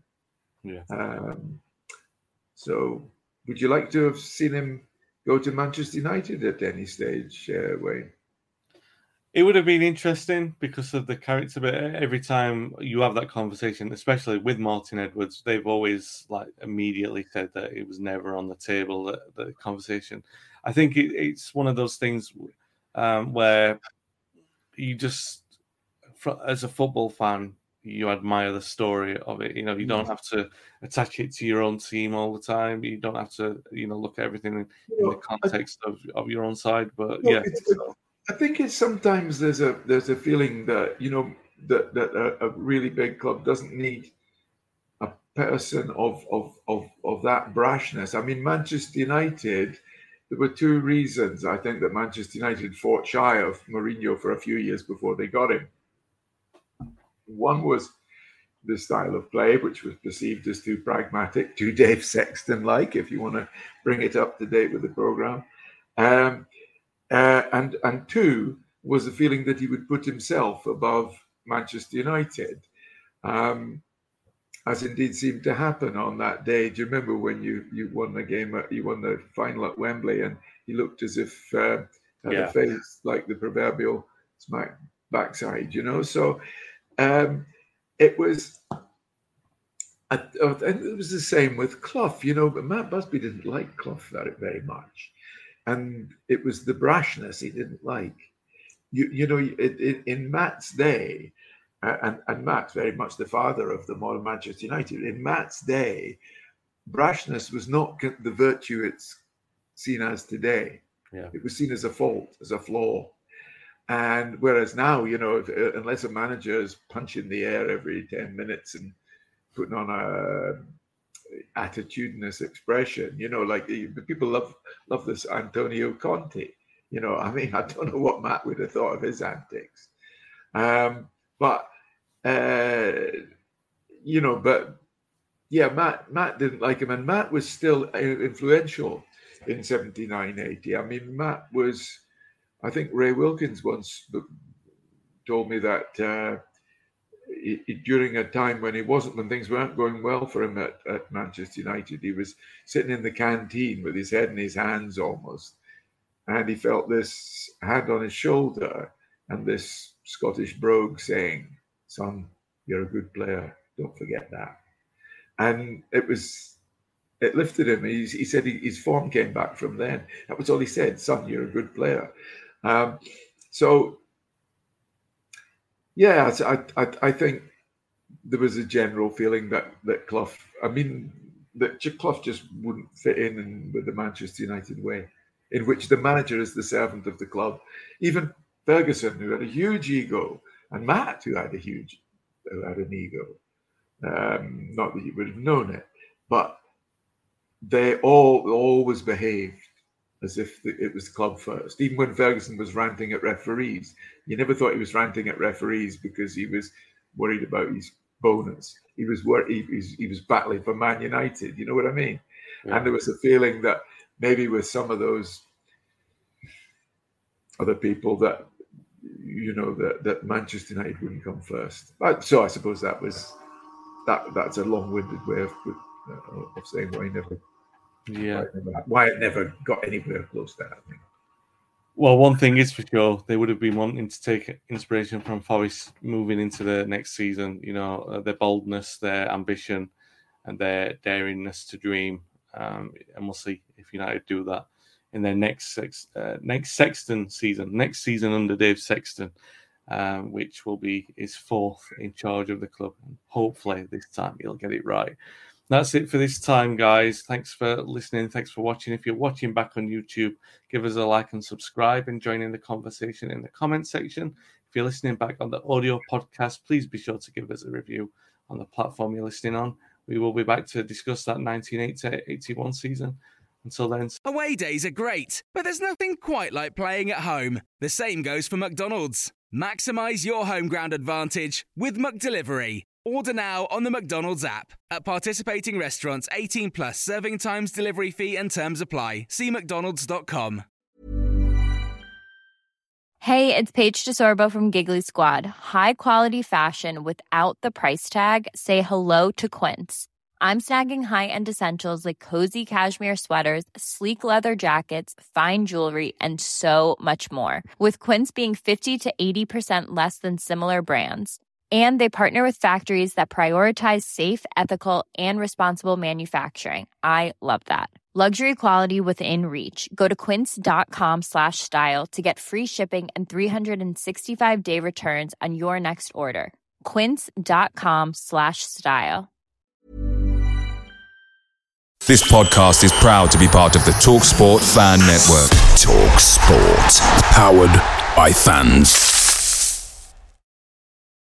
So would you like to have seen him go to Manchester United at any stage, Wayne? It would have been interesting because of the character, but every time you have that conversation, especially with Martin Edwards, they've always immediately said that it was never on the table, the conversation. I think it's one of those things where you just, as a football fan, you admire the story of it. You don't have to attach it to your own team all the time. You don't have to, look at everything in the context of your own side. But I think it's sometimes there's a feeling that that a really big club doesn't need a person of that brashness. I mean, Manchester United. There were 2 reasons I think that Manchester United fought shy of Mourinho for a few years before they got him. One was the style of play, which was perceived as too pragmatic, too Dave Sexton-like, if you want to bring it up to date with the program. And 2 was the feeling that he would put himself above Manchester United, as indeed seemed to happen on that day. Do you remember when you won the game? You won the final at Wembley, and he looked as if had a face like the proverbial smack backside. So. It was the same with Clough, but Matt Busby didn't like Clough very, very much. And it was the brashness he didn't like. In Matt's day, and Matt's very much the father of the modern Manchester United, in Matt's day, brashness was not the virtue it's seen as today. It was seen as a fault, as a flaw. And whereas now, unless a manager is punching the air every 10 minutes and putting on a attitudinous expression, people love this Antonio Conte. I mean, I don't know what Matt would have thought of his antics. Matt didn't like him, and Matt was still influential in 79-80. I mean, Matt was. I think Ray Wilkins once told me that during a time when things weren't going well for him at Manchester United, he was sitting in the canteen with his head in his hands almost, and he felt this hand on his shoulder and this Scottish brogue saying, "Son, you're a good player. Don't forget that." And it lifted him. He said his form came back from then. That was all he said. "Son, you're a good player." I think there was a general feeling that Clough, that Clough just wouldn't fit in with the Manchester United way, in which the manager is the servant of the club. Even Ferguson, who had a huge ego, and Matt, who had an ego. Not that you would have known it, but they always behaved as if it was the club first. Even when Ferguson was ranting at referees, you never thought he was ranting at referees because he was worried about his bonus. He was battling for Man United. You know what I mean? Yeah. And there was a feeling that maybe with some of those other people that, you know, that Manchester United wouldn't come first. So I suppose that's a long-winded way of saying why it never got anywhere close to happening. Well, one thing is for sure, they would have been wanting to take inspiration from Forest moving into the next season. You know, their boldness, their ambition, and their daringness to dream. And we'll see if United do that in their next Sexton season. Next season under Dave Sexton, which will be his fourth in charge of the club. And hopefully this time he'll get it right. That's it for this time, guys. Thanks for listening. Thanks for watching. If you're watching back on YouTube, give us a like and subscribe and join in the conversation in the comment section. If you're listening back on the audio podcast, please be sure to give us a review on the platform you're listening on. We will be back to discuss that 1980-81 season. Until then. Away days are great, but there's nothing quite like playing at home. The same goes for McDonald's. Maximise your home ground advantage with McDelivery. Order now on the McDonald's app. At participating restaurants, 18 plus, serving times, delivery fee and terms apply. See mcdonalds.com. Hey, it's Paige DeSorbo from Giggly Squad. High quality fashion without the price tag. Say hello to Quince. I'm snagging high-end essentials like cozy cashmere sweaters, sleek leather jackets, fine jewelry, and so much more. With Quince being 50 to 80% less than similar brands. And they partner with factories that prioritize safe, ethical, and responsible manufacturing. I love that. Luxury quality within reach. Go to quince.com/style to get free shipping and 365-day returns on your next order. Quince.com/style. This podcast is proud to be part of the TalkSport Fan Network. TalkSport. Powered by fans.